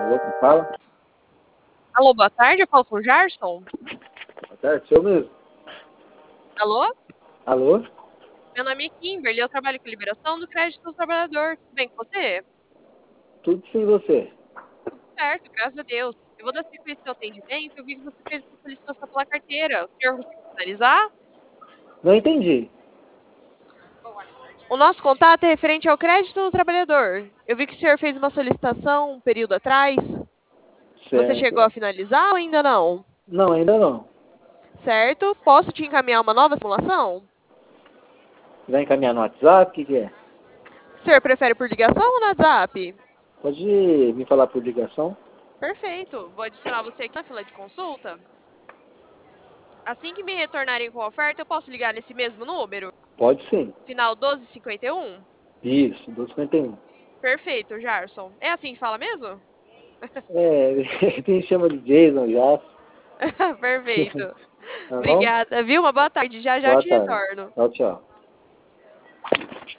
Alô, quem fala? Alô, boa tarde, eu falo com o Jarson. Boa tarde, seu mesmo. Alô? Alô? Meu nome é Kimberly, eu trabalho com liberação do crédito do trabalhador. Tudo bem com você? Tudo sem você. Tudo certo, graças a Deus. Eu vou dar sequência ao atendimento, eu vi que você fez uma solicitação pela carteira. O senhor conseguiu finalizar? Não entendi. O nosso contato é referente ao crédito do trabalhador. Eu vi que o senhor fez uma solicitação um período atrás. Você chegou a Certo. finalizar ou ainda não? Não, ainda não. Certo? Posso te encaminhar uma nova simulação? Vai encaminhar no WhatsApp? O que é? O senhor prefere por ligação ou no WhatsApp? Pode me falar por ligação? Perfeito. Vou adicionar você aqui na fila de consulta. Assim que me retornarem com a oferta, eu posso ligar nesse mesmo número? Pode sim. Final 1251? Isso, 251. Perfeito, Jarson. É assim que fala mesmo? É, tem chama de Jason já. Perfeito. Tá bom? Obrigada, viu? Uma boa tarde. Já já eu Boa te tarde. retorno. Tchau, tchau.